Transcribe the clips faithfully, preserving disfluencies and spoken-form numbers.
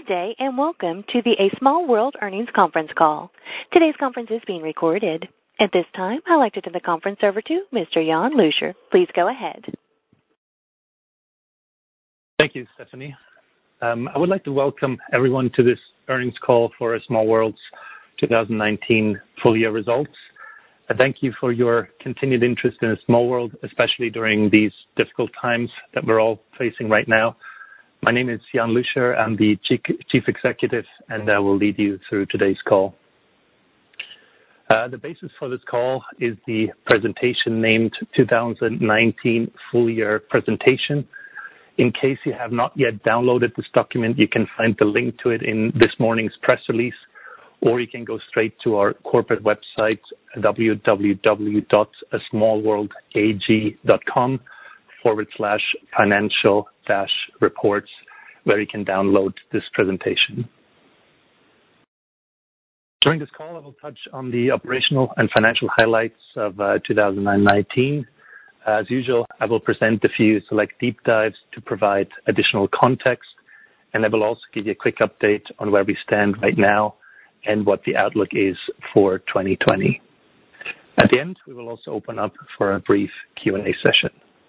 Good day, and welcome to the A Small World Earnings Conference Call. Today's conference is being recorded. At this time, I'd like to turn the conference over to Mister Jan Luscher. Please go ahead. Thank you, Stephanie. Um, I would like to welcome everyone to this earnings call for A Small World's two thousand nineteen full year results. I thank you for your continued interest in A Small World, especially during these difficult times that we're all facing right now. My name is Jan Luscher. I'm the Chief Executive, and I will lead you through today's call. Uh, the basis for this call is the presentation named two thousand nineteen Full Year Presentation. In case you have not yet downloaded this document, you can find the link to it in this morning's press release, or you can go straight to our corporate website, w w w dot a small world a g dot com forward slash financial dash reports, where you can download this presentation. During this call, I will touch on the operational and financial highlights of uh, two thousand nineteen. As usual, I will present a few select deep dives to provide additional context, and I will also give you a quick update on where we stand right now and what the outlook is for twenty twenty. At the end, we will also open up for a brief Q and A session.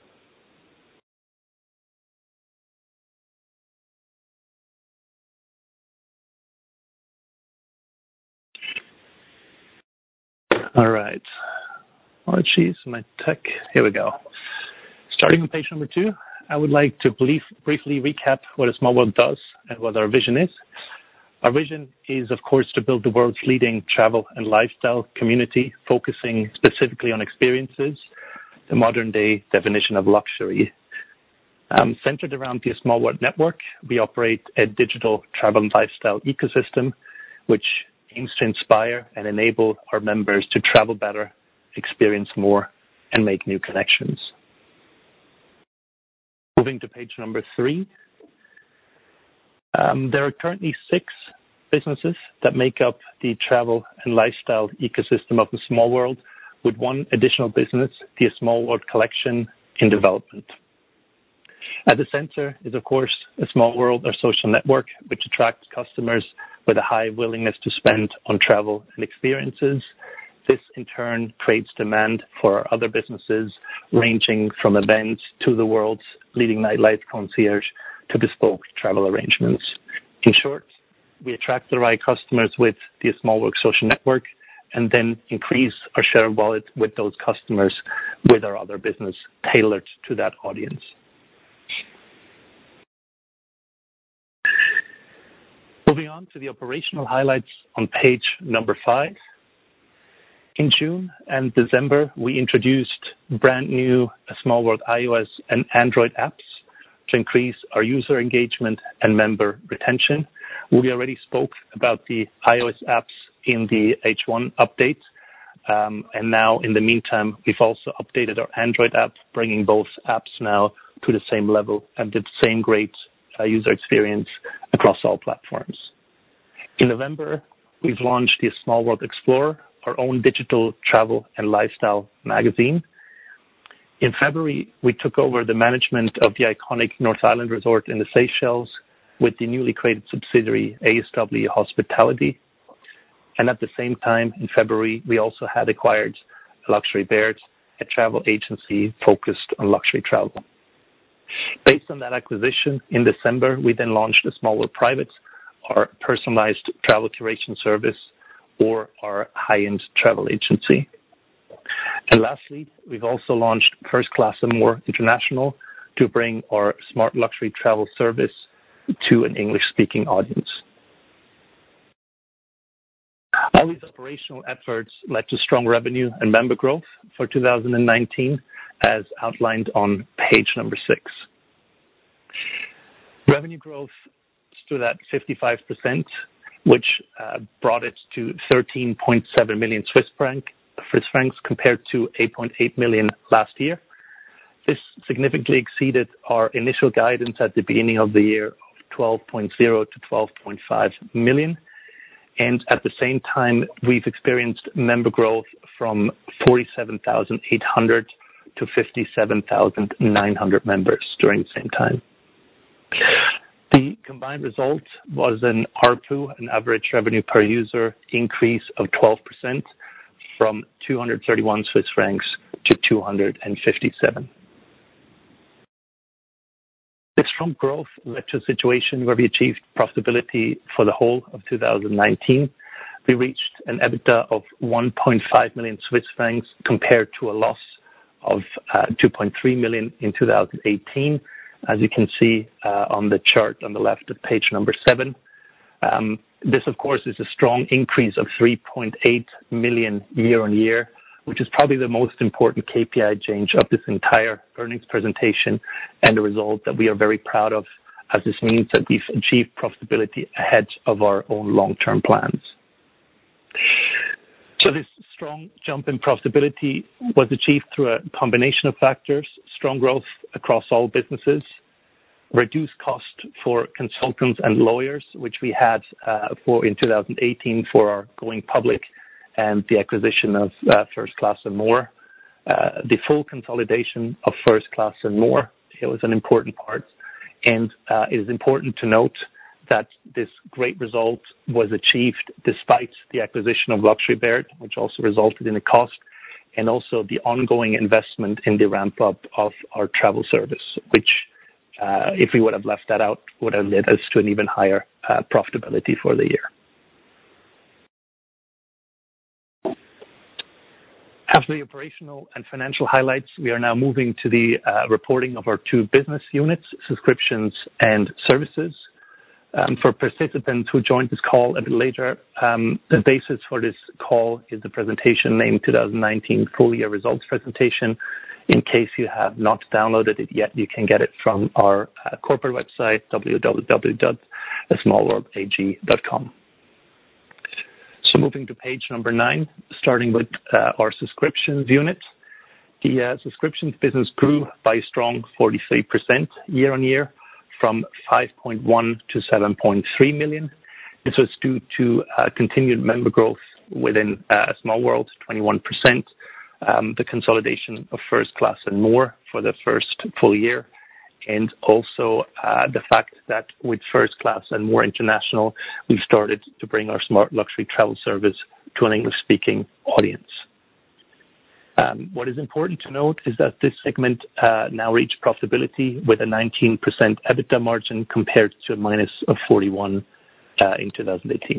All right. Oh, geez, my tech. Here we go. Starting on page number two, I would like to brief, briefly recap what A Small World does and what our vision is. Our vision is, of course, to build the world's leading travel and lifestyle community, focusing specifically on experiences, the modern-day definition of luxury. Um, centered around the A Small World network, we operate a digital travel and lifestyle ecosystem, which aims to inspire and enable our members to travel better, experience more, and make new connections. Moving to page number three. Um, there are currently six businesses that make up the travel and lifestyle ecosystem of A Small World, with one additional business, the A Small World Collection, in development. At the center is, of course, A Small World, our social network, which attracts customers with a high willingness to spend on travel and experiences. This, in turn, creates demand for our other businesses, ranging from events to the world's leading nightlife concierge to bespoke travel arrangements. In short, we attract the right customers with the A Small World social network and then increase our share of wallet with those customers with our other business tailored to that audience. Moving on to the operational highlights on page number five. In June and December, we introduced brand new A Small World iOS and Android apps to increase our user engagement and member retention. We already spoke about the iOS apps in the H one update. Um, and now, in the meantime, we've also updated our Android app, bringing both apps now to the same level and the same great uh, user experience across all platforms. In November, we've launched the A Small World Explorer, our own digital travel and lifestyle magazine. In February, we took over the management of the iconic North Island Resort in the Seychelles with the newly created subsidiary A S W Hospitality. And at the same time, in February, we also had acquired Luxury Baird, a travel agency focused on luxury travel. Based on that acquisition, in December, we then launched A Small World Private, our personalized travel curation service, or our high-end travel agency. And lastly, we've also launched First Class and More International to bring our smart luxury travel service to an English-speaking audience. All these operational efforts led to strong revenue and member growth for two thousand nineteen, as outlined on page number six. Revenue growth stood at fifty-five percent, which uh, brought it to thirteen point seven million Swiss franc, Swiss francs compared to eight point eight million last year. This significantly exceeded our initial guidance at the beginning of the year of twelve point zero to twelve point five million. And at the same time, we've experienced member growth from forty-seven thousand eight hundred to fifty-seven thousand nine hundred members during the same time. The combined result was an A R P U, an average revenue per user, increase of twelve percent from two hundred thirty-one Swiss francs to two hundred fifty-seven. This strong growth led to a situation where we achieved profitability for the whole of two thousand nineteen. We reached an EBITDA of one point five million Swiss francs compared to a loss of uh, two point three million in two thousand eighteen. As you can see uh, on the chart on the left of page number seven. Um, this, of course, is a strong increase of three point eight million year on year, which is probably the most important K P I change of this entire earnings presentation and a result that we are very proud of, as this means that we've achieved profitability ahead of our own long-term plans. So this strong jump in profitability was achieved through a combination of factors: strong growth across all businesses, reduced cost for consultants and lawyers, which we had uh, for in two thousand eighteen for our going public and the acquisition of uh, First Class and More, uh, the full consolidation of First Class and More. It was an important part, and uh, it is important to note that this great result was achieved despite the acquisition of Luxury Baird, which also resulted in a cost, and also the ongoing investment in the ramp up of our travel service, which, uh, if we would have left that out, would have led us to an even higher uh, profitability for the year. After the operational and financial highlights, we are now moving to the uh, reporting of our two business units, subscriptions and services. Um, for participants who joined this call a bit later, um, the basis for this call is the presentation named two thousand nineteen Full Year Results Presentation. In case you have not downloaded it yet, you can get it from our uh, corporate website, w w w dot small world a g dot com. So moving to page number nine, starting with uh, our subscriptions unit. The uh, subscriptions business grew by a strong forty-three percent year on year, from five point one to seven point three million. This was due to uh, continued member growth within uh, Small World, twenty-one percent, um, the consolidation of First Class and More for the first full year, and also uh, the fact that with First Class and More International, we started to bring our smart luxury travel service to an English-speaking audience. Um, what is important to note is that this segment uh, now reached profitability with a nineteen percent EBITDA margin compared to a minus of forty-one uh, in two thousand eighteen.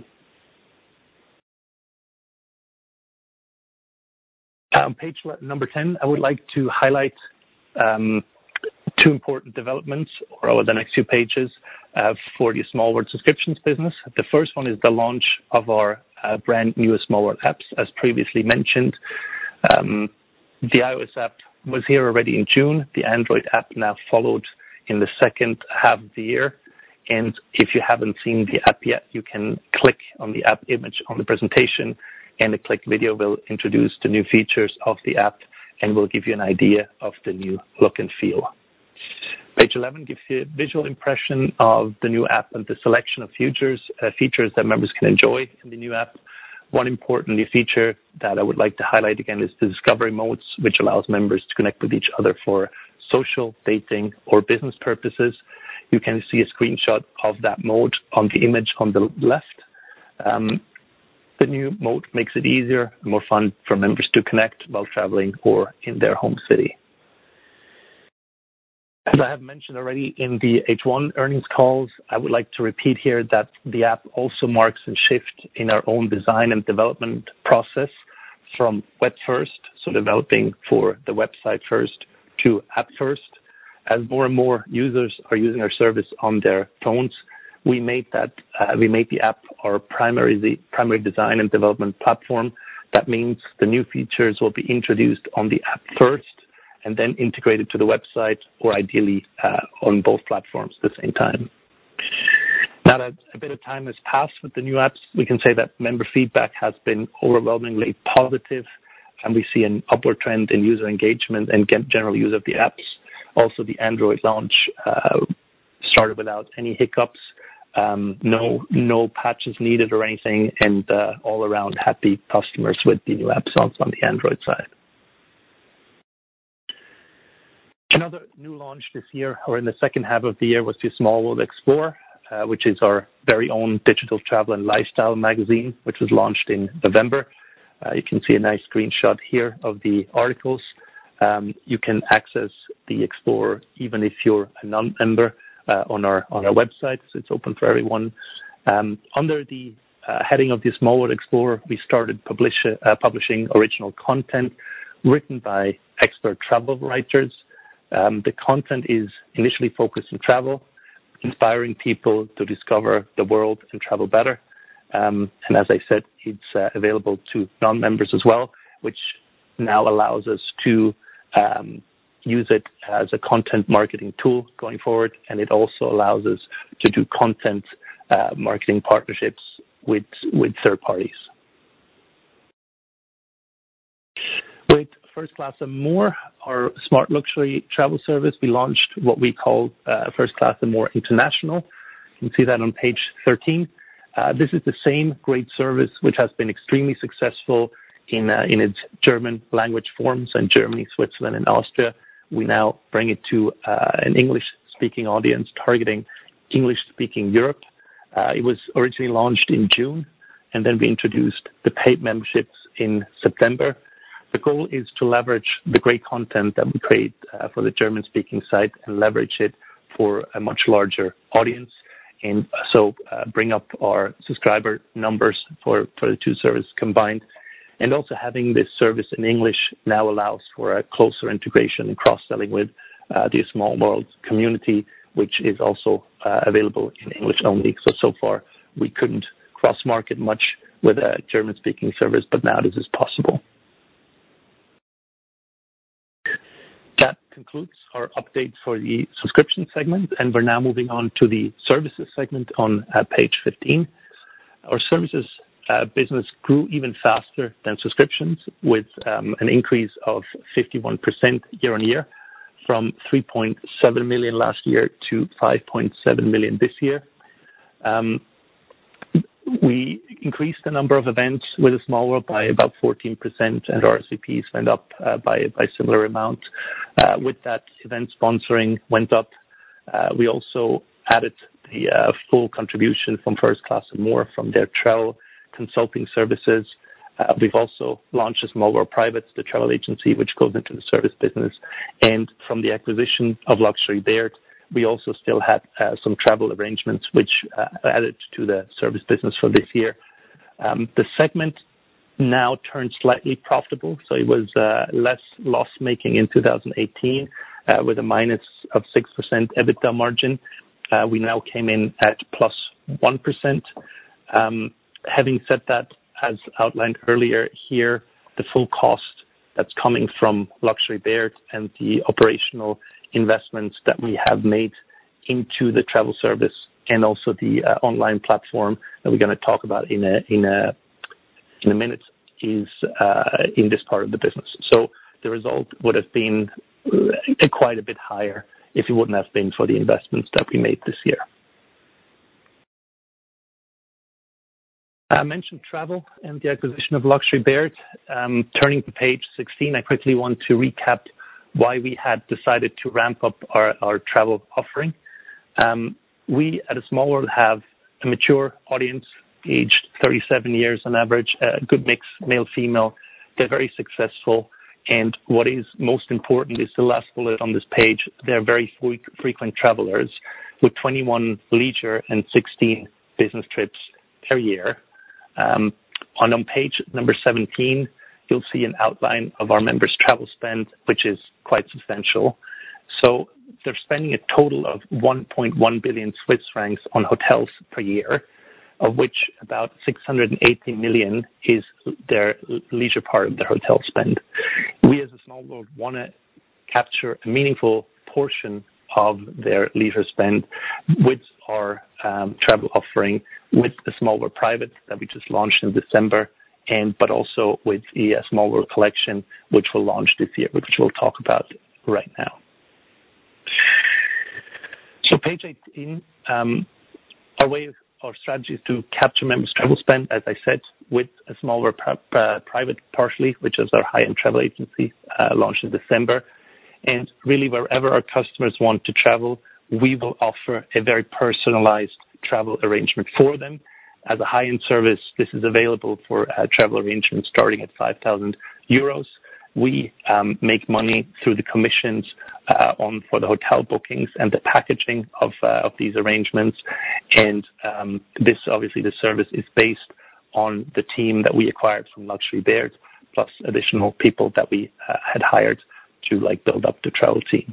On page number ten, I would like to highlight um, two important developments over the next few pages uh, for the Small World subscriptions business. The first one is the launch of our uh, brand new Small World apps, as previously mentioned. Um, the iOS app was here already in June. The Android app now followed in the second half of the year. And if you haven't seen the app yet, you can click on the app image on the presentation, and the click video will introduce the new features of the app and will give you an idea of the new look and feel. Page eleven gives you a visual impression of the new app and the selection of features, uh, features that members can enjoy in the new app. One important new feature that I would like to highlight again is the discovery modes, which allows members to connect with each other for social, dating, or business purposes. You can see a screenshot of that mode on the image on the left. Um, the new mode makes it easier and more fun for members to connect while traveling or in their home city. As I have mentioned already in the H one earnings calls, I would like to repeat here that the app also marks a shift in our own design and development process from web first, so developing for the website first, to app first. As more and more users are using our service on their phones, we made that uh, we made the app our primary the primary design and development platform. That means the new features will be introduced on the app first, and then integrated to the website, or ideally uh, on both platforms at the same time. Now that a bit of time has passed with the new apps, we can say that member feedback has been overwhelmingly positive, and we see an upward trend in user engagement and general use of the apps. Also, the Android launch uh, started without any hiccups, um, no no patches needed or anything, and uh, all around happy customers with the new apps on, on the Android side. Another new launch this year, or in the second half of the year, was the Small World Explore. uh, which is our very own digital travel and lifestyle magazine, which was launched in November. Uh, you can see a nice screenshot here of the articles. Um, you can access the Explorer even if you're a non-member uh, on our on our website, so it's open for everyone. Um, under the uh, heading of the Small World Explorer, we started publish, uh, publishing original content written by expert travel writers. Um, the content is initially focused on travel, inspiring people to discover the world and travel better. Um, and as I said, it's uh, available to non-members as well, which now allows us to um, use it as a content marketing tool going forward. And it also allows us to do content uh, marketing partnerships with, with third parties. With First Class and More, our smart luxury travel service, we launched what we call uh, First Class and More International. You can see that on page thirteen. Uh, this is the same great service which has been extremely successful in uh, in its German language forms in Germany, Switzerland, and Austria. We now bring it to uh, an English-speaking audience targeting English-speaking Europe. Uh, it was originally launched in June, and then we introduced the paid memberships in September. The goal is to leverage the great content that we create uh, for the German-speaking site and leverage it for a much larger audience, and so uh, bring up our subscriber numbers for, for the two services combined. And also having this service in English now allows for a closer integration and cross-selling with uh, the Small World community, which is also uh, available in English only. So, so far, we couldn't cross-market much with a German-speaking service, but now this is possible. That concludes our update for the subscription segment, and we're now moving on to the services segment on uh, page fifteen. Our services uh, business grew even faster than subscriptions, with um, an increase of fifty-one percent year on year, from three point seven million last year to five point seven million this year. Um, We increased the number of events with a Small World by about fourteen percent, and our R S V Ps went up uh, by by a similar amount. Uh, with that, event sponsoring went up. Uh, we also added the uh, full contribution from First Class and More from their travel consulting services. Uh, we've also launched a Small World Privates, the travel agency, which goes into the service business. And from the acquisition of Luxury Baird, we also still had uh, some travel arrangements which uh, added to the service business for this year. Um, the segment now turned slightly profitable, so it was uh, less loss-making in two thousand eighteen uh, with a minus of six percent EBITDA margin. Uh, we now came in at plus one percent. Um, having said that, as outlined earlier here, the full cost that's coming from Luxury Baird and the operational investments that we have made into the travel service and also the uh, online platform that we're going to talk about in a in a in a minute is uh, in this part of the business. So the result would have been uh, quite a bit higher if it wouldn't have been for the investments that we made this year. I mentioned travel and the acquisition of Luxury Baird. Um, turning to page sixteen, I quickly want to recap why we had decided to ramp up our, our travel offering. Um, we at a Small World have a mature audience, aged thirty-seven years on average, a good mix, male-female. They're very successful. And what is most important is the last bullet on this page. They're very fre- frequent travelers with twenty-one leisure and sixteen business trips per year. Um, on, on page number seventeen, you'll see an outline of our members' travel spend, which is quite substantial. So they're spending a total of one point one billion Swiss francs on hotels per year, of which about six hundred eighty million is their leisure part of their hotel spend. We as a Small World want to capture a meaningful portion of their leisure spend with our um, travel offering, with the Small World Private that we just launched in December, and but also with the uh, Small World Collection, which will launch this year, which we'll talk about right now. So page eighteen, um, our way of our strategy is to capture members' travel spend, as I said, with a Small World pri- uh, Private partially, which is our high-end travel agency, uh, launched in December. And really, wherever our customers want to travel, we will offer a very personalized travel arrangement for them. As a high-end service, this is available for uh, travel arrangements starting at five thousand euros. We um, make money through the commissions uh, on for the hotel bookings and the packaging of uh, of these arrangements. And um, this, obviously, the service is based on the team that we acquired from Luxury Baird, plus additional people that we uh, had hired to like build up the travel team.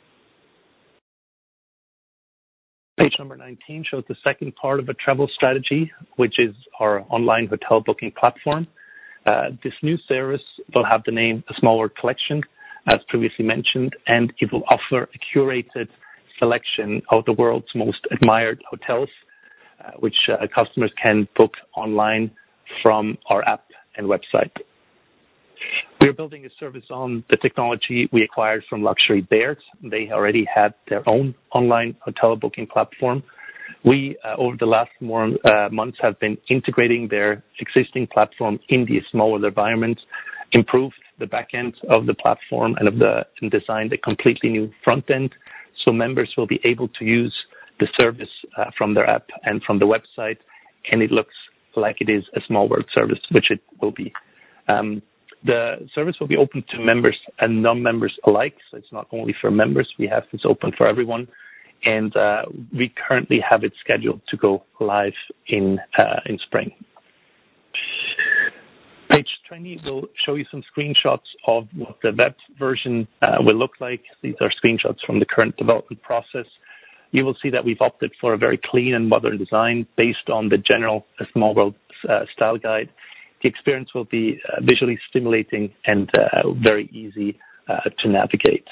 Page number nineteen shows the second part of a travel strategy, which is our online hotel booking platform. Uh, this new service will have the name A Small World Collection, as previously mentioned, and it will offer a curated selection of the world's most admired hotels, uh, which uh, customers can book online from our app and website. We are building a service on the technology we acquired from Luxury Baird. They already had their own online hotel booking platform. We, uh, over the last more uh, months, have been integrating their existing platform in the small world environment, improved the back end of the platform, and of the and designed a completely new front end, so members will be able to use the service uh, from their app and from the website, and it looks like it is a small world service, which it will be. Um, The service will be open to members and non-members alike, so it's not only for members. We have this open for everyone, and uh, we currently have it scheduled to go live in uh, in spring. Page twenty will show you some screenshots of what the web version uh, will look like. These are screenshots from the current development process. You will see that we've opted for a very clean and modern design based on the general uh, Small World uh, style guide. The experience will be uh, visually stimulating and uh, very easy uh, to navigate.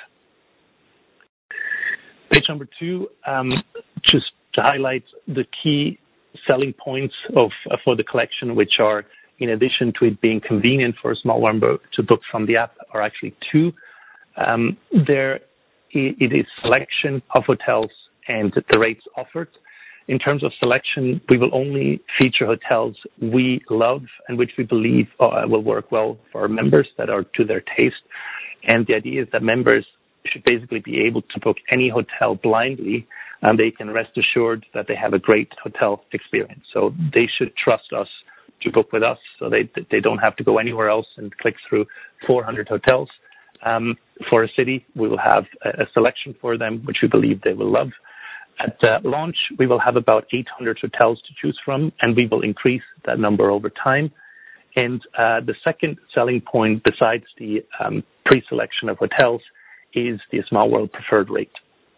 Page number two, um, just to highlight the key selling points of uh, for the collection, which are, in addition to it being convenient for a small member to book from the app, are actually two. Um, there, it is selection of hotels and the rates offered. In terms of selection, we will only feature hotels we love and which we believe uh, will work well for our members, that are to their taste. And the idea is that members should basically be able to book any hotel blindly, and they can rest assured that they have a great hotel experience. So they should trust us to book with us, so they they don't have to go anywhere else and click through four hundred hotels. Um, for a city, we will have a, a selection for them, which we believe they will love. At uh, launch, we will have about eight hundred hotels to choose from, and we will increase that number over time. And uh, the second selling point, besides the um, pre-selection of hotels, is the Small World preferred rate.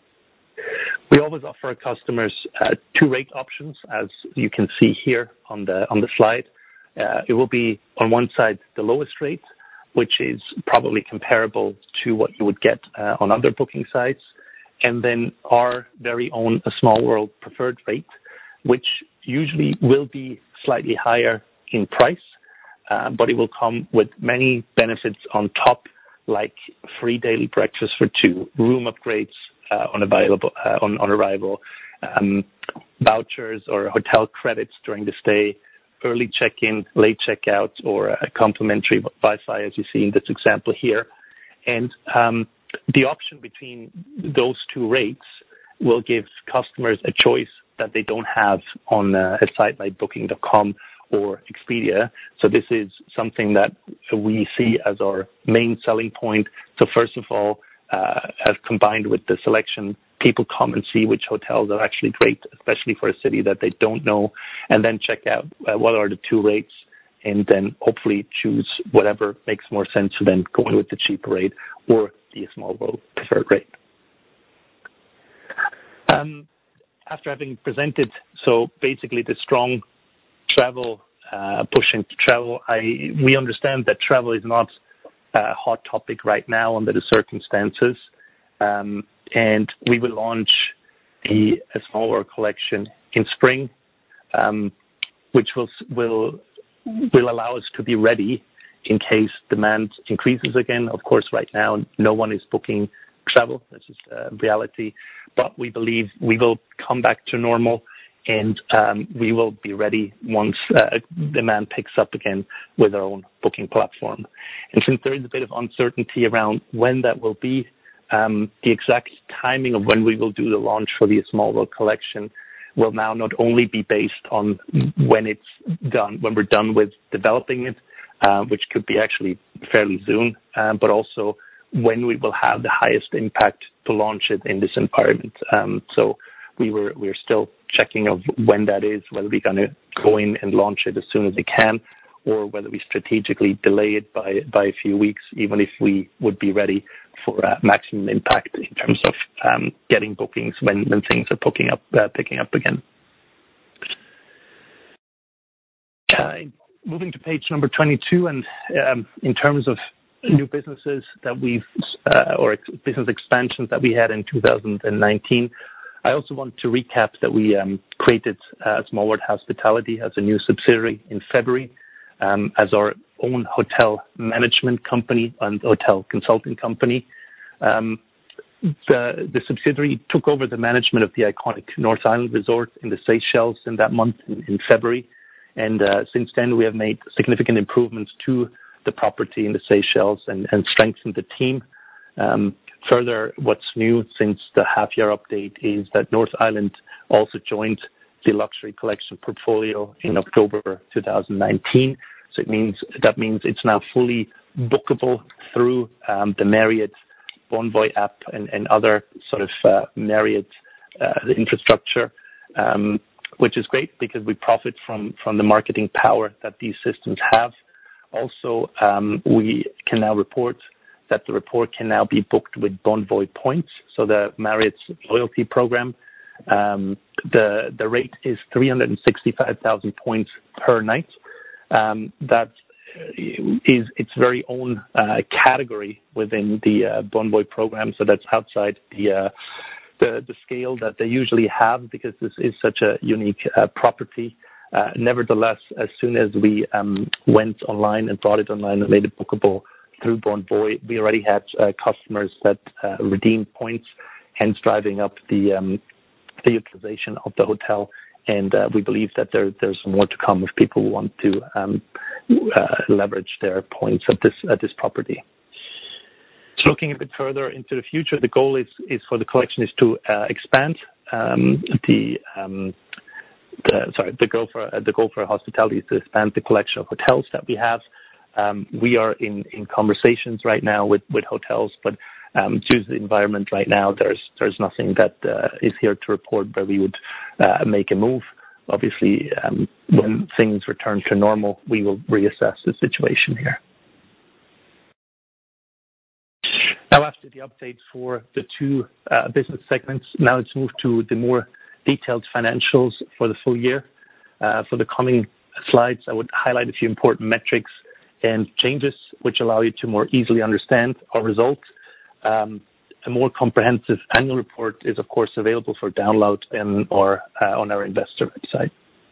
We always offer our customers uh, two rate options, as you can see here on the on the slide. Uh, it will be on one side the lowest rate, which is probably comparable to what you would get uh, on other booking sites, and then our very own A Small World preferred rate, which usually will be slightly higher in price, uh, but it will come with many benefits on top, like free daily breakfast for two, room upgrades uh, on available uh, on, on arrival, um, vouchers or hotel credits during the stay, early check-in, late check-out, or a complimentary Wi-Fi, as you see in this example here. And um, the option between those two rates will give customers a choice that they don't have on uh, a site like booking dot com or Expedia. So this is something that we see as our main selling point. So first of all, uh, as combined with the selection, people come and see which hotels are actually great, especially for a city that they don't know, and then check out uh, what are the two rates, and then hopefully choose whatever makes more sense for them, going with the cheaper rate or the Small World preferred rate. Um, after having presented, so basically the strong travel, uh, push into travel, I we understand that travel is not a hot topic right now under the circumstances, um, and we will launch the A Small World collection in spring, um, which will will will allow us to be ready in case demand increases again. Of course, right now, no one is booking travel. This is uh, reality. But we believe we will come back to normal, and um, we will be ready once uh, demand picks up again with our own booking platform. And since there is a bit of uncertainty around when that will be, um, the exact timing of when we will do the launch for the Small World collection, will now not only be based on when it's done, when we're done with developing it, uh, which could be actually fairly soon, uh, but also when we will have the highest impact to launch it in this environment. Um, so we were we're still checking of when that is, whether we're going to go in and launch it as soon as we can, or whether we strategically delay it by by a few weeks, even if we would be ready for uh, maximum impact in terms of um, getting bookings when, when things are picking up uh, picking up again. Uh, moving to page number twenty-two, and um, in terms of new businesses that we've uh, or ex- business expansions that we had in two thousand nineteen. I also want to recap that we um, created uh, Small World Hospitality as a new subsidiary in February um, as our own hotel management company and hotel consulting company. Um, the, the subsidiary took over the management of the iconic North Island Resort in the Seychelles in that month in, in February. And uh, since then, we have made significant improvements to the property in the Seychelles and, and strengthened the team. Um, further, what's new since the half-year update is that North Island also joined the Luxury Collection portfolio in October two thousand nineteen. So it means that means it's now fully bookable through um, the Marriott Bonvoy app and, and other sort of uh, Marriott uh, infrastructure, um, which is great because we profit from from the marketing power that these systems have. Also, um, we can now report that the report can now be booked with Bonvoy points, so the Marriott's loyalty program. Um, the the rate is three hundred sixty-five thousand points per night. Um, that is its very own uh, category within the uh, Bonvoy program, so that's outside the, uh, the the scale that they usually have because this is such a unique uh, property. Uh, nevertheless, as soon as we um, went online and brought it online and made it bookable through Bonvoy, we already had uh, customers that uh, redeemed points, hence driving up the um, the utilization of the hotel. And uh, we believe that there, there's more to come if people want to um, uh, leverage their points at this at this property. So looking a bit further into the future, the goal is is for the collection is to uh, expand um, the. Um, The, sorry, the goal for uh, the goal for hospitality is to expand the collection of hotels that we have. Um, we are in, in conversations right now with, with hotels, but um, due to the environment right now, there's there's nothing that uh, is here to report where we would uh, make a move. Obviously, um, when things return to normal, we will reassess the situation here. Now, after the update for the two uh, business segments, now let's move to the more detailed financials for the full year. Uh, for the coming slides, I would highlight a few important metrics and changes which allow you to more easily understand our results. Um, a more comprehensive annual report is, of course, available for download in, or uh, on our investor website.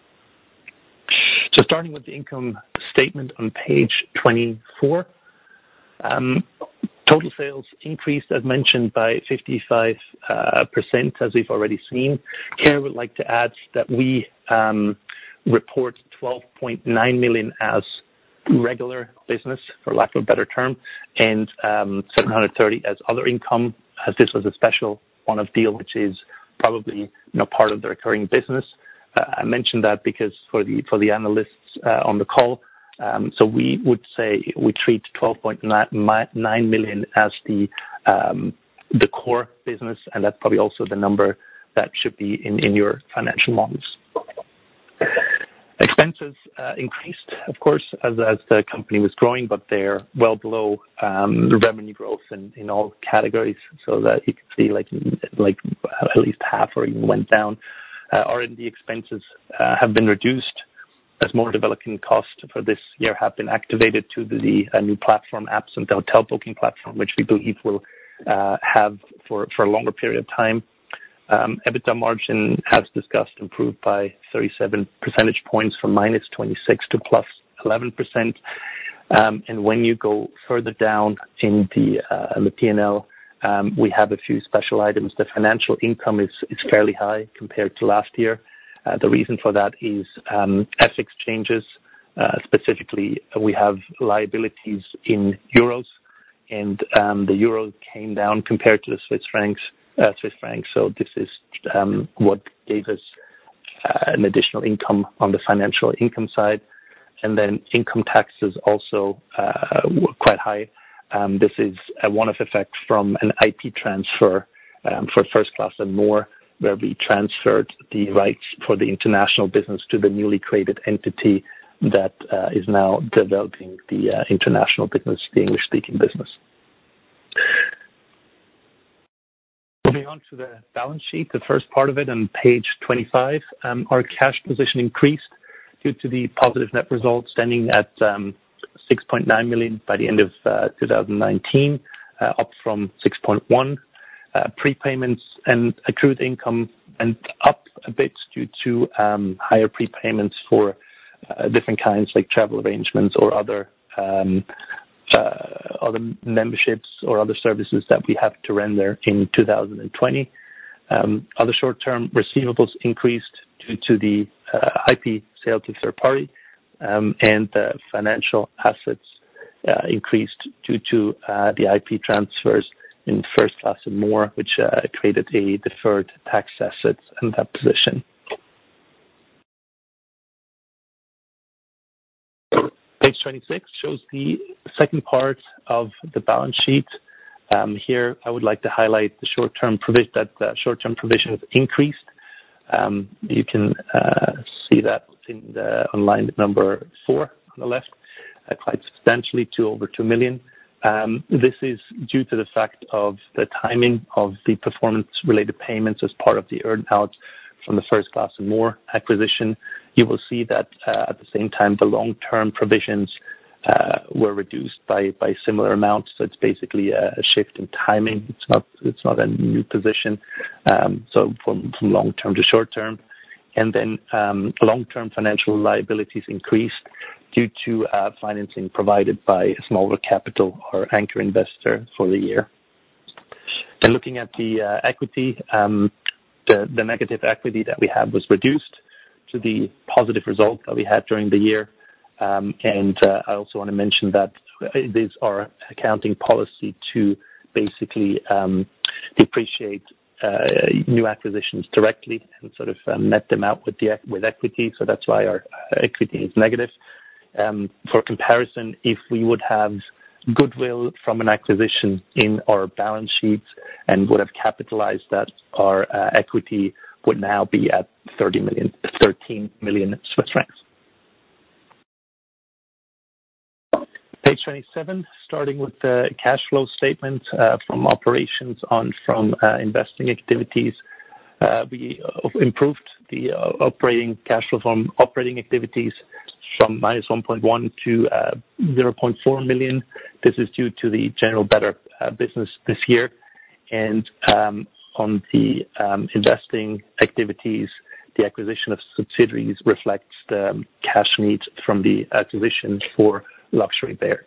So starting with the income statement on page twenty-four, um, total sales increased, as mentioned, by fifty-five percent, uh, as we've already seen. Here, I would like to add that we um, report twelve point nine million as regular business, for lack of a better term, and um, seven hundred thirty as other income, as this was a special one-off deal, which is probably not part of the recurring business. Uh, I mentioned that because for the for the analysts uh, on the call, Um, so we would say we treat twelve point nine million as the um, the core business, and that's probably also the number that should be in, in your financial models. Expenses uh, increased, of course, as, as the company was growing, but they're well below um, the revenue growth in, in all categories, so that you can see like like at least half or even went down. Uh, R and D expenses uh, have been reduced as more developing costs for this year have been activated to the uh, new platform apps and the hotel booking platform, which we believe will uh, have for, for a longer period of time. Um, EBITDA margin, as discussed, improved by thirty-seven percentage points from minus twenty-six to plus eleven percent. Um, and when you go further down in the, uh, in the P and L, um, we have a few special items. The financial income is, is fairly high compared to last year. Uh, the reason for that is um, F X changes. Uh, specifically, we have liabilities in euros, and um, the euro came down compared to the Swiss francs. Uh, Swiss francs. So this is um, what gave us uh, an additional income on the financial income side. And then income taxes also uh, were quite high. Um, this is a one-off effect from an I P transfer um, for First Class and More, where we transferred the rights for the international business to the newly created entity that uh, is now developing the uh, international business, the English-speaking business. Moving on to the balance sheet, the first part of it on page twenty-five, um, our cash position increased due to the positive net result, standing at um, six point nine million by the end of uh, two thousand nineteen, uh, up from six point one. Uh, prepayments and accrued income went up a bit due to um, higher prepayments for uh, different kinds, like travel arrangements or other um, uh, other memberships or other services that we have to render in two thousand twenty. Um, other short-term receivables increased due to the uh, I P sale to third party, um, and uh, financial assets uh, increased due to uh, the I P transfers in First Class and More, which uh, created a deferred tax asset in that position. Page twenty-six shows the second part of the balance sheet. Um, here, I would like to highlight the short-term provision that uh, short-term provisions increased. Um, you can uh, see that in the, on line number four on the left, uh, quite substantially to over two million. Um, this is due to the fact of the timing of the performance-related payments as part of the earn-out from the First Class and More acquisition. You will see that uh, at the same time the long-term provisions uh, were reduced by by similar amounts. So it's basically a, a shift in timing. It's not it's not a new position. Um, so from, from long-term to short-term, and then um, long-term financial liabilities increased due to uh, financing provided by a smaller capital or anchor investor for the year. And looking at the uh, equity, um, the, the negative equity that we had was reduced to the positive result that we had during the year. Um, and uh, I also want to mention that it is our accounting policy to basically um, depreciate uh, new acquisitions directly and sort of um, net them out with the with equity. So that's why our equity is negative. Um, for comparison, if we would have goodwill from an acquisition in our balance sheets and would have capitalized that, our uh, equity would now be at thirty million, thirteen million Swiss francs. Page twenty-seven, starting with the cash flow statement uh, from operations on from uh, investing activities. Uh, we uh, improved the uh, operating cash flow from operating activities from minus one point one to uh, zero point four million. This is due to the general better uh, business this year. And um, on the um, investing activities, the acquisition of subsidiaries reflects the um, cash needs from the acquisition for Luxury Baird.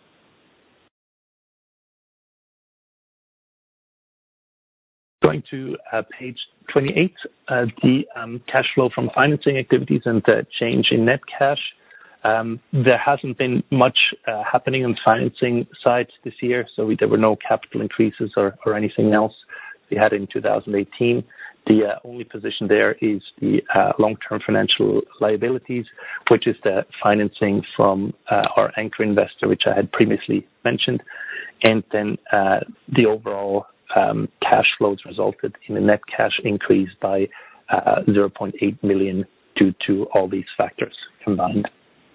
Going to uh, page twenty-eight, uh, the um, cash flow from financing activities and the change in net cash. Um, there hasn't been much uh, happening on the financing side this year, so we, there were no capital increases or, or anything else we had in two thousand eighteen. The uh, only position there is the uh, long-term financial liabilities, which is the financing from uh, our anchor investor, which I had previously mentioned. And then uh, the overall um, cash flows resulted in a net cash increase by uh, zero point eight million due to all these factors combined.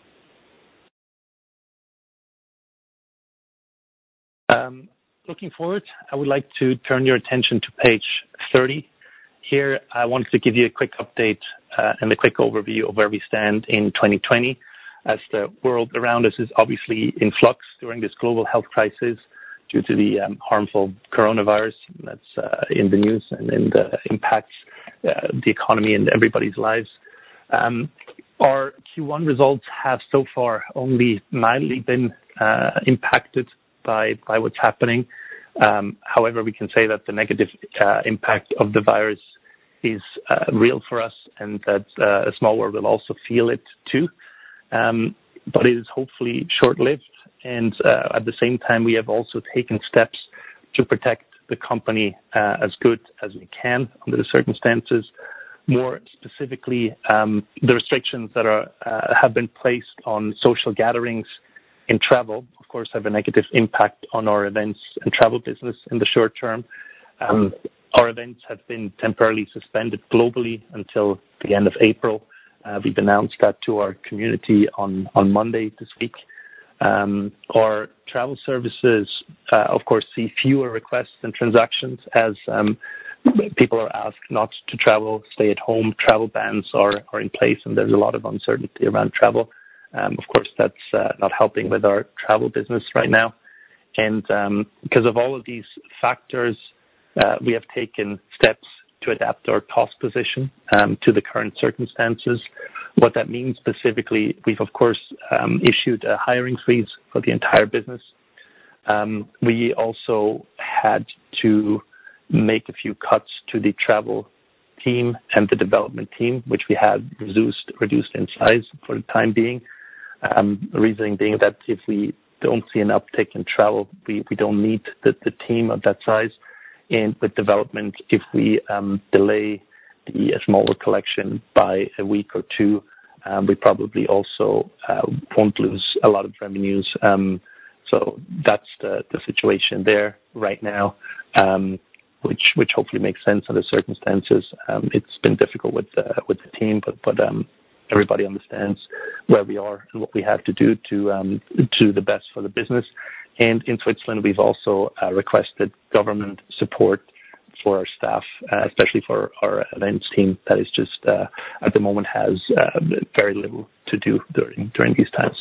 Um, looking forward, I would like to turn your attention to page thirty. Here, I wanted to give you a quick update uh, and a quick overview of where we stand in twenty twenty, as the world around us is obviously in flux during this global health crisis due to the um, harmful coronavirus that's uh, in the news and, and uh, impacts uh, the economy and everybody's lives. Um, our Q one results have so far only mildly been uh, impacted by, by what's happening. Um, however, we can say that the negative uh, impact of the virus is uh, real for us, and that uh, a small world will also feel it too. Um, but it is hopefully short-lived, and uh, at the same time, we have also taken steps to protect the company uh, as good as we can under the circumstances. More specifically, um, the restrictions that are uh, have been placed on social gatherings in travel, of course, have a negative impact on our events and travel business in the short term. Um, our events have been temporarily suspended globally until the end of April. Uh, we've announced that to our community on, on Monday this week. Um, our travel services, uh, of course, see fewer requests and transactions as um, people are asked not to travel, stay at home. Travel bans are, are in place, and there's a lot of uncertainty around travel. Um, of course, that's uh, not helping with our travel business right now. And um, because of all of these factors, uh, we have taken steps to adapt our cost position um, to the current circumstances. What that means specifically, we've, of course, um, issued a hiring freeze for the entire business. Um, we also had to make a few cuts to the travel team and the development team, which we had reduced, reduced in size for the time being. Um, the reasoning being that if we don't see an uptick in travel, we, we don't need the, the team of that size. And with development, if we um, delay the smaller collection by a week or two, um, we probably also uh, won't lose a lot of revenues. Um, so that's the, the situation there right now, um, which which hopefully makes sense under circumstances. Um, it's been difficult with uh, with the team, but but um, everybody understands where we are and what we have to do to um, to do the best for the business. And in Switzerland, we've also uh, requested government support for our staff, uh, especially for our events team that is just uh, at the moment has uh, very little to do during during these times.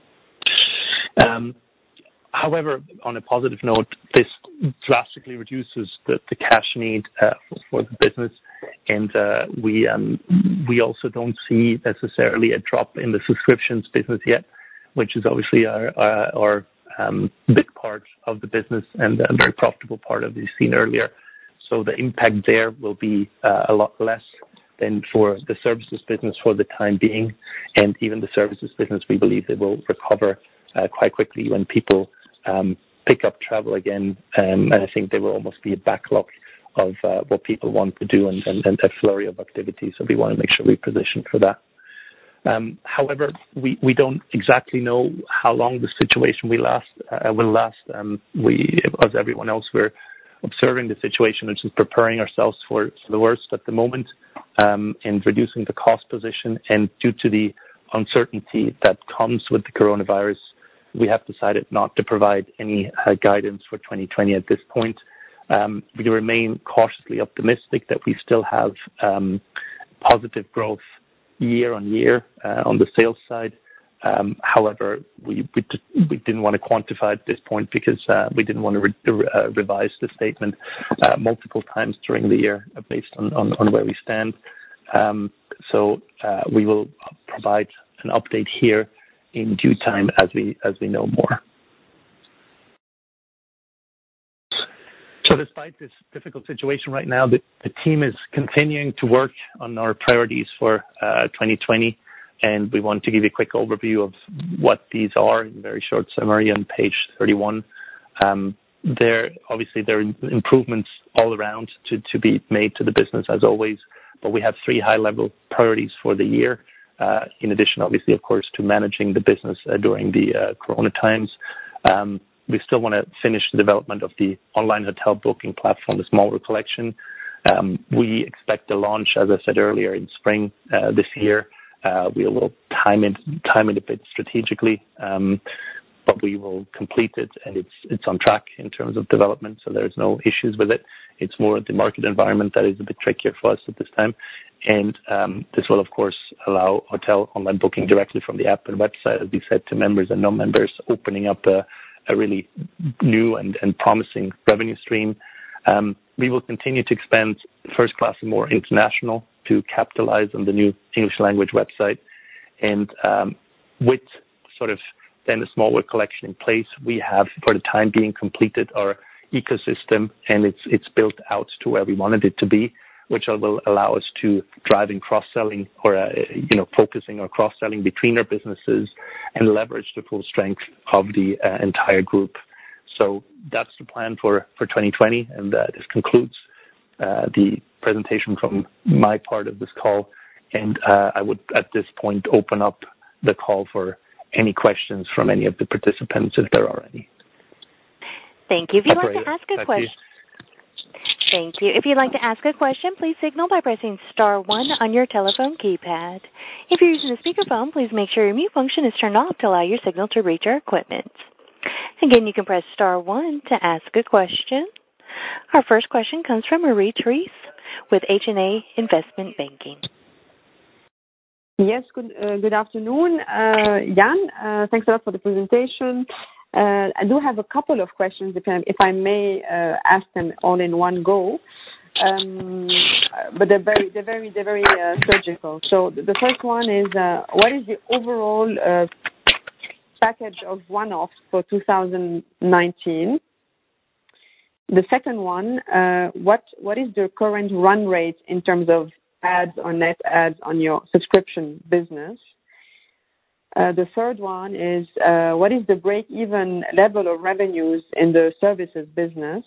Um, however, on a positive note, this drastically reduces the, the cash need uh, for, for the business, and uh, we um, we also don't see necessarily a drop in the subscriptions business yet, which is obviously our our, our um, big part of the business and a very profitable part of the seen earlier. So the impact there will be uh, a lot less than for the services business for the time being, and even the services business, we believe it will recover uh, quite quickly when people um, pick up travel again, um, and I think there will almost be a backlog of uh, what people want to do and, and, and a flurry of activity. So we want to make sure we position for that. Um, however, we, we don't exactly know how long the situation will last. Uh, will last. Um, we, as everyone else, we're observing the situation and just preparing ourselves for, for the worst at the moment, um, and reducing the cost position. And due to the uncertainty that comes with the coronavirus, we have decided not to provide any uh, guidance for twenty twenty at this point. Um, we remain cautiously optimistic that we still have um, positive growth year on year uh, on the sales side. Um, however, we, we we didn't want to quantify at this point because uh, we didn't want to re- uh, revise the statement uh, multiple times during the year based on, on, on where we stand. Um, so uh, we will provide an update here in due time as we as we know more. So despite this difficult situation right now, the, the team is continuing to work on our priorities for uh, twenty twenty. And we want to give you a quick overview of what these are in a very short summary on page thirty-one. Um, there, obviously, there are improvements all around to, to be made to the business as always, but we have three high-level priorities for the year. Uh, in addition, obviously, of course, to managing the business uh, during the uh, Corona times. Um, we still want to finish the development of the online hotel booking platform, the Small World Collection. Um, we expect the launch, as I said earlier, in spring uh, this year. Uh, we will time it, time it a bit strategically, um, but we will complete it, and it's it's on track in terms of development, so there's no issues with it. It's more the market environment that is a bit trickier for us at this time, and um, this will, of course, allow hotel online booking directly from the app and website, as we said, to members and non-members, opening up a, a really new and, and promising revenue stream. Um, we will continue to expand First Class and more international to capitalize on the new English language website. And um, with sort of then a Small World Collection in place, we have for the time being completed our ecosystem, and it's it's built out to where we wanted it to be, which will allow us to drive in cross-selling or, uh, you know, focusing on cross-selling between our businesses and leverage the full strength of the uh, entire group. So that's the plan for, for twenty twenty, and uh, this concludes uh, the presentation from my part of this call, and uh, I would at this point open up the call for any questions from any of the participants, if there are any. Thank you. If you'd like to ask a question, thank you. If you'd like to ask a question, please signal by pressing star one on your telephone keypad. If you're using a speakerphone, please make sure your mute function is turned off to allow your signal to reach our equipment. Again, you can press star one to ask a question. Our first question comes from Marie Therese with H and A Investment Banking. Yes, good uh, good afternoon, uh, Jan. Uh, thanks a lot for the presentation. Uh, I do have a couple of questions, if I, if I may uh, ask them all in one go. Um, but they're very, they're very, they're very uh, surgical. So the first one is, uh, what is the overall uh, package of one-offs for two thousand nineteen? The second one, uh, what what is the current run rate in terms of ads or net ads on your subscription business? Uh, the third one is, uh, what is the break-even level of revenues in the services business?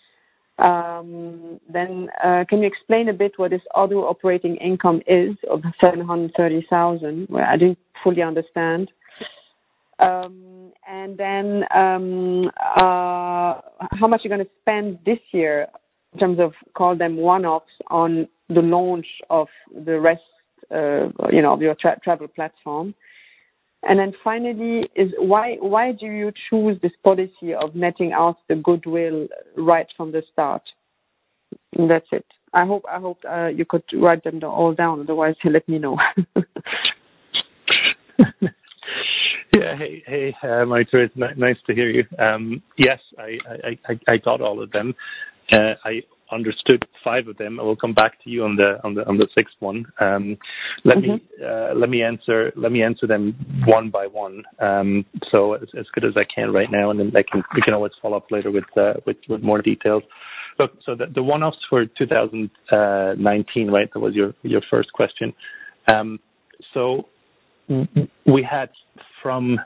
Um, then uh, can you explain a bit what this other operating income is of seven hundred thirty thousand? Well, I didn't fully understand. Um, and then um, uh, how much you're going to spend this year in terms of, call them one-offs, on the launch of the rest, uh, you know, of your tra- travel platform. And then finally, is why why do you choose this policy of netting out the goodwill right from the start? And that's it. I hope I hope uh, you could write them all down. Otherwise, let me know. Yeah, hey, hey, uh, Marie-Therese, it's n- nice to hear you. Um, yes, I, I, I, I got all of them. Uh, I understood five of them. I will come back to you on the on the on the sixth one. Um, let mm-hmm. me uh, let me answer let me answer them one by one. Um, so as, as good as I can right now, and then I can we can always follow up later with uh, with, with more details. Look, so the, the one-offs for two thousand nineteen, right? That was your your first question. Um, so we had from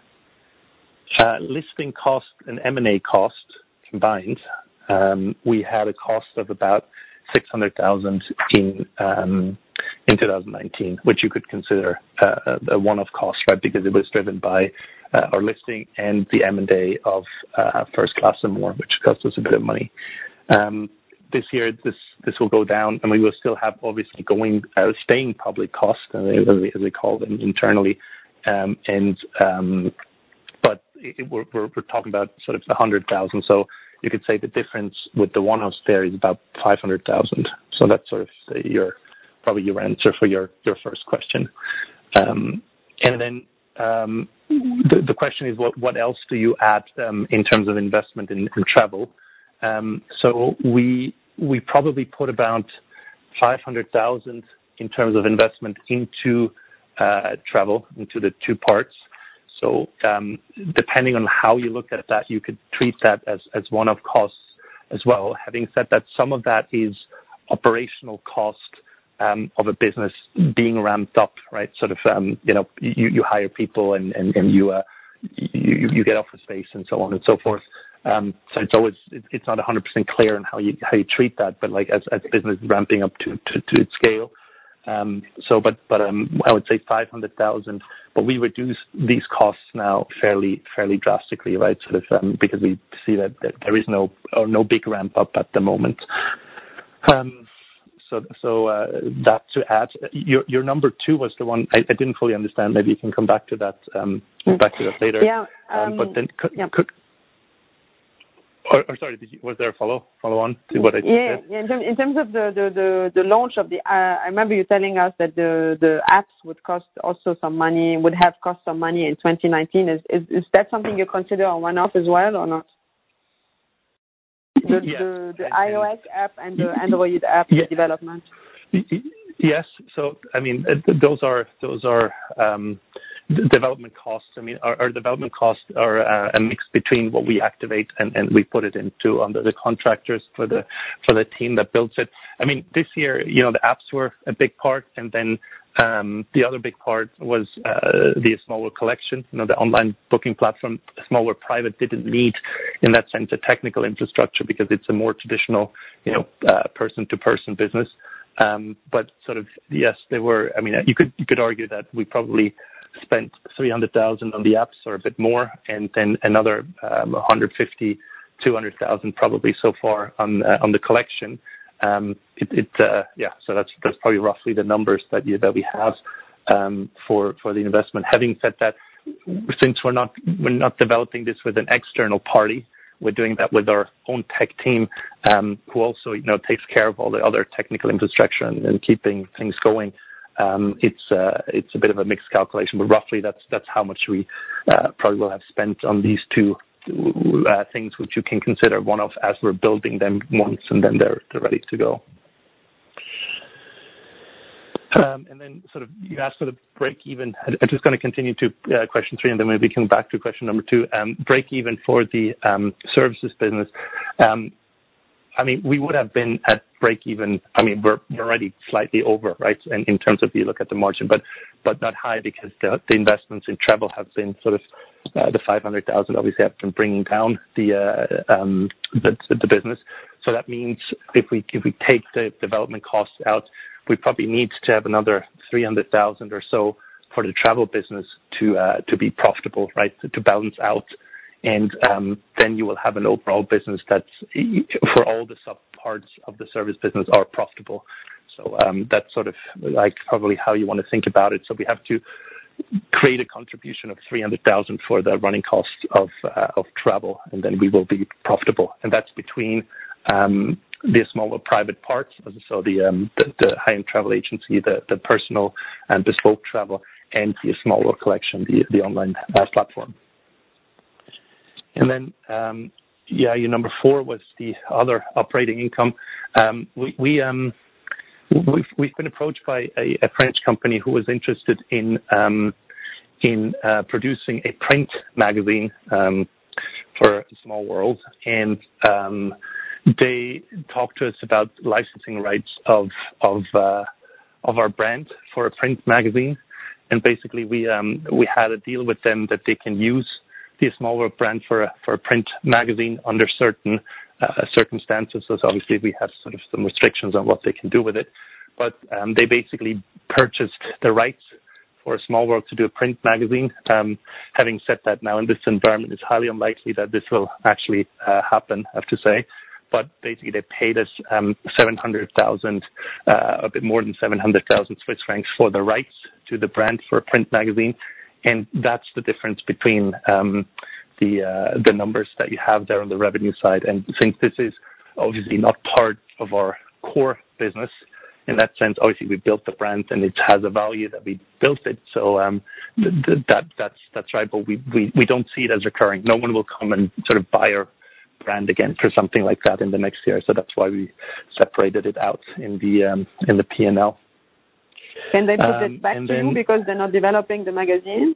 uh, listing cost and M and A cost combined, um, we had a cost of about six hundred thousand in um, in two thousand nineteen, which you could consider uh, a one-off cost, right? Because it was driven by uh, our listing and the M and A of uh, First Class and More, which cost us a bit of money. Um, this year, this this will go down, and we will still have obviously going uh, staying public costs, as they, as they call them internally, um, and um, but it, we're, we're we're talking about sort of a hundred thousand. So you could say the difference with the one-offs there is about five hundred thousand. So that's sort of the, your probably your answer for your your first question. Um, and then um, the the question is what what else do you add um, in terms of investment in, in travel? Um, so we we probably put about five hundred thousand in terms of investment into uh, travel, into the two parts. So um, depending on how you look at that, you could treat that as, as one-off costs as well. Having said that, some of that is operational cost um, of a business being ramped up, right? Sort of, um, you know, you, you hire people and, and, and you, uh, you you get office space and so on and so forth. Um, so it's always it's not one hundred percent clear on how you how you treat that, but like as as business is ramping up to to, to its scale. Um, so, but but um, I would say five hundred thousand. But we reduce these costs now fairly fairly drastically, right? Sort of um, because we see that there is no or no big ramp up at the moment. Um, so so uh, that to add, your your number two was the one I, I didn't fully understand. Maybe you can come back to that um, back to that later. Yeah. Um, um, but then could, yeah. could Or, or sorry, did you, was there a follow follow on to what I yeah, said? Yeah, in, term, in terms of the, the, the, the launch of the, uh, I remember you telling us that the, the apps would cost also some money, would have cost some money in twenty nineteen. Is is, is that something you consider a one-off as well or not? The, yes. the, the and, iOS and, app and the Android app yeah. development. Yes. So I mean, those are those are. Um, development costs. I mean, our, our development costs are uh, a mix between what we activate and, and we put it into under the contractors for the for the team that builds it. I mean, this year, you know, the apps were a big part, and then um, the other big part was uh, the Smallware collection. You know, the online booking platform. Smallware Private didn't need, in that sense, a technical infrastructure because it's a more traditional, you know, uh, person-to-person business. Um, but sort of, yes, there were, I mean, you could, you could argue that we probably spent three hundred thousand on the apps or a bit more, and then another um, one hundred fifty, two hundred thousand probably so far on uh, on the collection. Um, it, it uh, yeah, so that's that's probably roughly the numbers that you, that we have um, for for the investment. Having said that, since we're not we're not developing this with an external party, we're doing that with our own tech team, um, who also, you know, takes care of all the other technical infrastructure and, and keeping things going. Um, it's uh, it's a bit of a mixed calculation, but roughly that's that's how much we uh, probably will have spent on these two uh, things, which you can consider one-off as we're building them once, and then they're they're ready to go. Um, and then sort of you asked for the break even. I'm just going to continue to uh, question three, and then maybe come back to question number two. Um, break even for the um, services business. Um, I mean, we would have been at break even. I mean, we're, we're already slightly over, right? And in terms of you look at the margin, but but not high because the, the investments in travel have been sort of uh, the five hundred thousand obviously have been bringing down the, uh, um, the the business. So that means if we if we take the development costs out, we probably need to have another three hundred thousand or so for the travel business to uh, to be profitable, right? To, to balance out. And um, then you will have an overall business that's, for all the sub parts of the service business, are profitable. So um, that's sort of like probably how you want to think about it. So we have to create a contribution of three hundred thousand for the running costs of uh, of travel, and then we will be profitable. And that's between um, the smaller private parts, so the um, the, the high-end travel agency, the, the personal and bespoke travel, and the smaller collection, the the online uh, platform. And then, um, yeah, your number four was the other operating income. Um, we, we, um, we've, we've been approached by a, a French company who was interested in, um, in, uh, producing a print magazine, um, for A Small World. And, um, they talked to us about licensing rights of, of, uh, of our brand for a print magazine. And basically we, um, we had a deal with them that they can use the Small World brand for a, for a print magazine under certain uh, circumstances. So obviously we have sort of some restrictions on what they can do with it. But um, they basically purchased the rights for a Small World to do a print magazine. Um, having said that, now in this environment, it's highly unlikely that this will actually uh, happen, I have to say. But basically they paid us um, seven hundred thousand, uh, a bit more than seven hundred thousand Swiss francs for the rights to the brand for a print magazine. And that's the difference between um, the uh, the numbers that you have there on the revenue side. And since this is obviously not part of our core business, in that sense, obviously we built the brand and it has a value that we built it. So um, th- th- that that's that's right. But we, we, we don't see it as recurring. No one will come and sort of buy our brand again for something like that in the next year. So that's why we separated it out in the um, in the P and L. Can they put um, it back to then, you because they're not developing the magazine?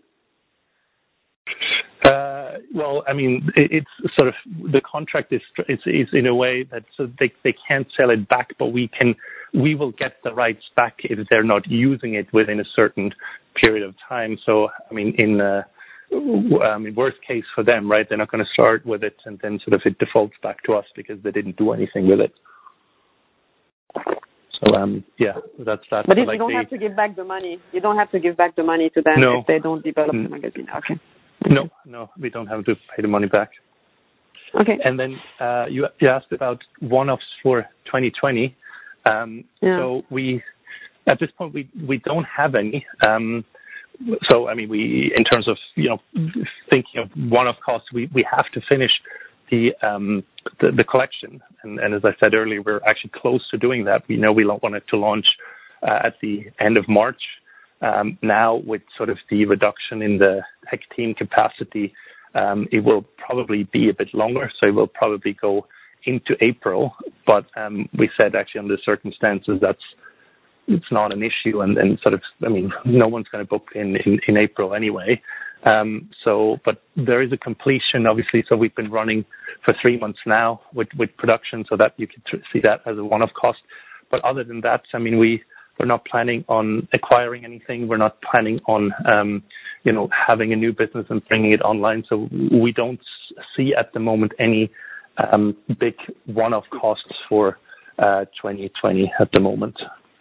Uh, well, I mean, it, it's sort of the contract is, is is in a way that so they they can't sell it back, but we can we will get the rights back if they're not using it within a certain period of time. So, I mean, in uh, I mean, worst case for them, right? They're not going to start with it and then sort of it defaults back to us because they didn't do anything with it. So um yeah, that's that. But if like you don't they, have to give back the money, you don't have to give back the money to them no, if they don't develop mm, the magazine. Okay. No, no, we don't have to pay the money back. Okay. And then uh, you, you asked about one-offs for twenty twenty. Um, yeah. So we, at this point, we we don't have any. Um, so I mean, we in terms of you know thinking of one-off costs, we we have to finish the um, the, the collection, and, and as I said earlier, we're actually close to doing that. We know we want it to launch uh, at the end of March. Um, now, with sort of the reduction in the tech team capacity, um, it will probably be a bit longer. So it will probably go into April. But um, we said actually under the circumstances that's it's not an issue, and, and sort of I mean no one's going to book in, in in April anyway. Um, so, but there is a completion, obviously. So we've been running for three months now with, with production, so that you can tr- see that as a one-off cost. But other than that, I mean, we, we're not planning on acquiring anything. We're not planning on, um, you know, having a new business and bringing it online. So we don't see at the moment any um, big one-off costs for uh, twenty twenty at the moment.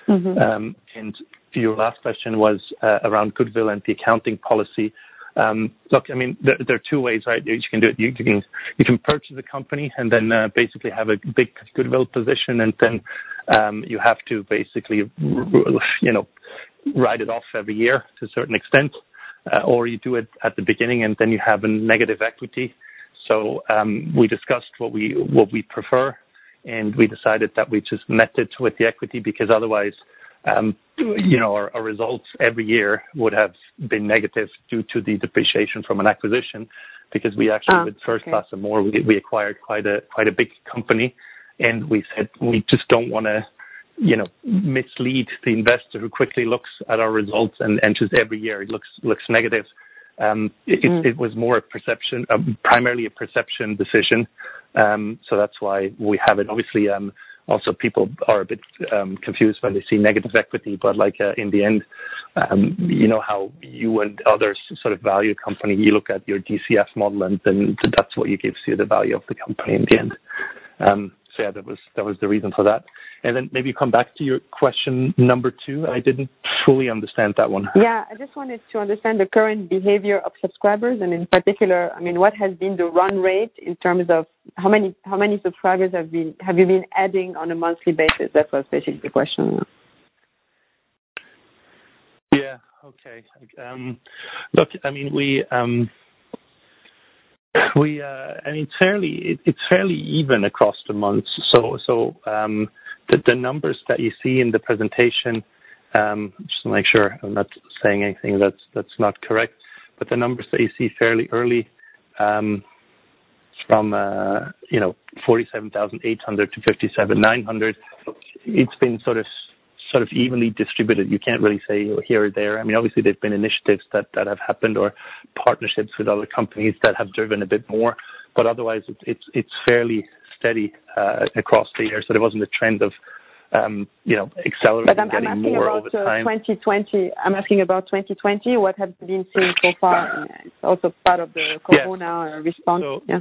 Mm-hmm. Um, and your last question was uh, around goodwill and the accounting policy. Um, look, I mean, there, there are two ways, right? You can do it. You, you can you can purchase a company and then uh, basically have a big goodwill position, and then um, you have to basically, you know, write it off every year to a certain extent, uh, or you do it at the beginning and then you have a negative equity. So um, we discussed what we what we prefer, and we decided that we just met it with the equity, because otherwise, um, you know, our, our results every year would have been negative due to the depreciation from an acquisition, because we actually, oh, with First okay. Class and more, we, we acquired quite a quite a big company, and we said we just don't want to, you know, mislead the investor who quickly looks at our results and, and just every year it looks looks negative. Um, it, mm. it was more a perception, uh, primarily a perception decision. Um, so that's why we have it. Obviously, um, also people are a bit um, confused when they see negative equity, but like uh, in the end, um, you know how you and others sort of value a company. You look at your D C F model, and then that's what you gives you the value of the company in the end. Um, so yeah, that was that was the reason for that. And then maybe come back to your question number two. I didn't fully understand that one. Yeah, I just wanted to understand the current behavior of subscribers, and in particular, I mean, what has been the run rate in terms of how many how many subscribers have been have you been adding on a monthly basis? That was basically the question. Yeah. Okay. Um, look, I mean, we. Um, We, uh, I mean, it's fairly, it, it's fairly even across the months. So, so um, the, the numbers that you see in the presentation, um, just to make sure I'm not saying anything that's that's not correct, but the numbers that you see fairly early, um, from uh, you know forty-seven thousand eight hundred to fifty-seven thousand nine hundred, it's been sort of sort of evenly distributed. You can't really say here or there. I mean, obviously there've been initiatives that, that have happened, or partnerships with other companies that have driven a bit more, but otherwise it's it's, it's fairly steady uh, across the year. So there wasn't a trend of um, you know accelerating, but I'm, getting I'm more about, over time. Uh, twenty twenty. I'm asking about twenty twenty. What have you been seeing so far? It's also part of the Corona yes. response. So, yeah.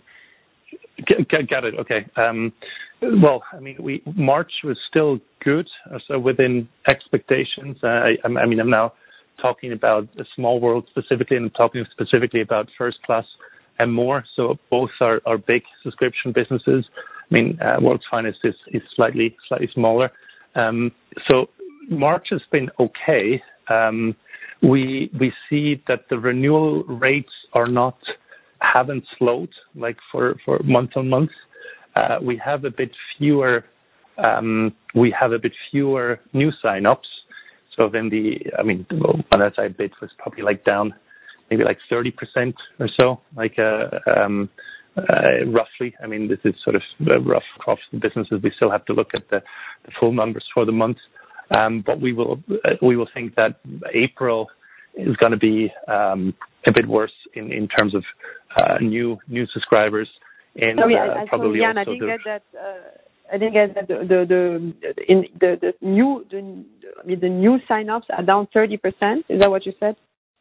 Got, got it. Okay. Um, well, I mean, we March was still good, so within expectations. Uh, I, I mean, I'm now talking about a Small World specifically, and I'm talking specifically about First Class and more. So both are, are big subscription businesses. I mean, uh, World's Finest is, is slightly slightly smaller. Um, so March has been okay. Um, we we see that the renewal rates are not. haven't slowed like for, for month on month. Uh, we have a bit fewer, um, we have a bit fewer new sign-ups. So then the, I mean, when I say bit was probably like down maybe like thirty percent or so, like, uh, um, uh, roughly. I mean, this is sort of rough across the businesses. We still have to look at the, the full numbers for the month. Um, but we will, uh, we will think that April is going to be um, a bit worse in, in terms of uh, new new subscribers, and sorry, uh, I, I, probably sorry, Jan, also I didn't the, get that. Uh, I didn't get that. The the the in the, the new the, I mean, the new sign-ups are down thirty percent. Is that what you said?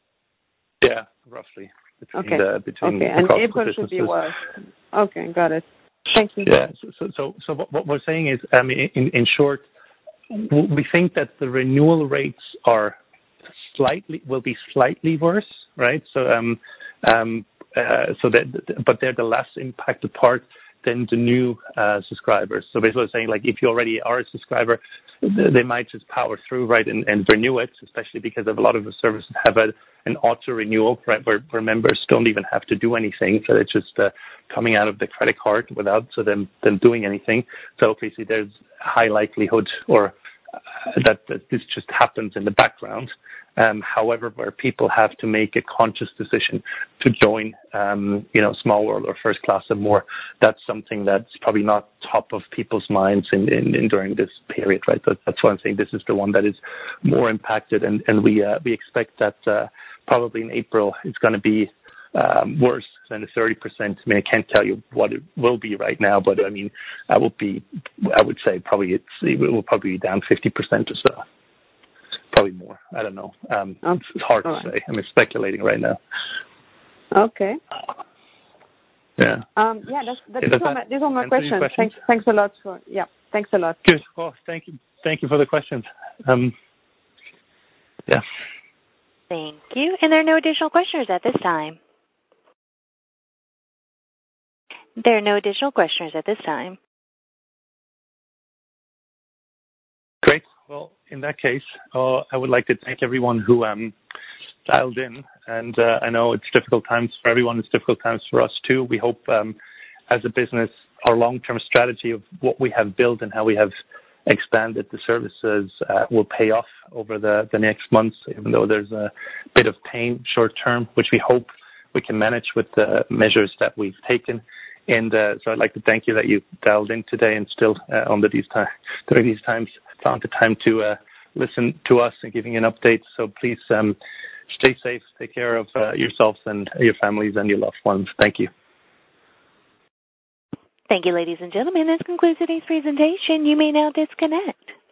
Yeah, roughly. Between okay. The, between okay. And April should be worse. Okay, got it. Thank you. Yeah. So so so, so what, what we're saying is, I mean, in, in short, we think that the renewal rates are slightly will be slightly worse, right? So um um uh, so that but they're the less impacted part than the new uh, subscribers. So basically saying, like, if you already are a subscriber, they might just power through, right, and, and renew it, especially because of a lot of the services have a, an auto renewal, right, where, where members don't even have to do anything. So it's just uh, coming out of the credit card without so them them doing anything. So obviously there's a high likelihood or uh, that, that this just happens in the background. Um, however, where people have to make a conscious decision to join, um, you know, Small World or First Class and more, that's something that's probably not top of people's minds in, in, in during this period, right? That, that's why I'm saying this is the one that is more impacted, and, and we uh, we expect that uh, probably in April it's going to be um, worse than the thirty percent. I mean, I can't tell you what it will be right now, but I mean, I would be, I would say probably it's it will probably be down fifty percent or so. Probably more. I don't know. Um, okay. It's hard All to right. say. I'm speculating right now. Okay. Yeah. Um, yeah. That's, that's, these, are my, these are my questions. Thanks. Thanks a lot for. Yeah. Thanks a lot. Good. Well, thank you. thank you for the questions. Um, yeah. Thank you. And there are no additional questioners at this time. There are no additional questioners at this time. Great. Well, in that case, uh, I would like to thank everyone who um, dialed in. And uh, I know it's difficult times for everyone. It's difficult times for us too. We hope um, as a business, our long-term strategy of what we have built and how we have expanded the services uh, will pay off over the, the next months, even though there's a bit of pain short-term, which we hope we can manage with the measures that we've taken. And uh, so I'd like to thank you that you dialed in today and still uh, on the, these time, during these times found the time to uh, listen to us and giving an update. So please um, stay safe, take care of uh, yourselves and your families and your loved ones. Thank you. Thank you, ladies and gentlemen. This concludes today's presentation. You may now disconnect.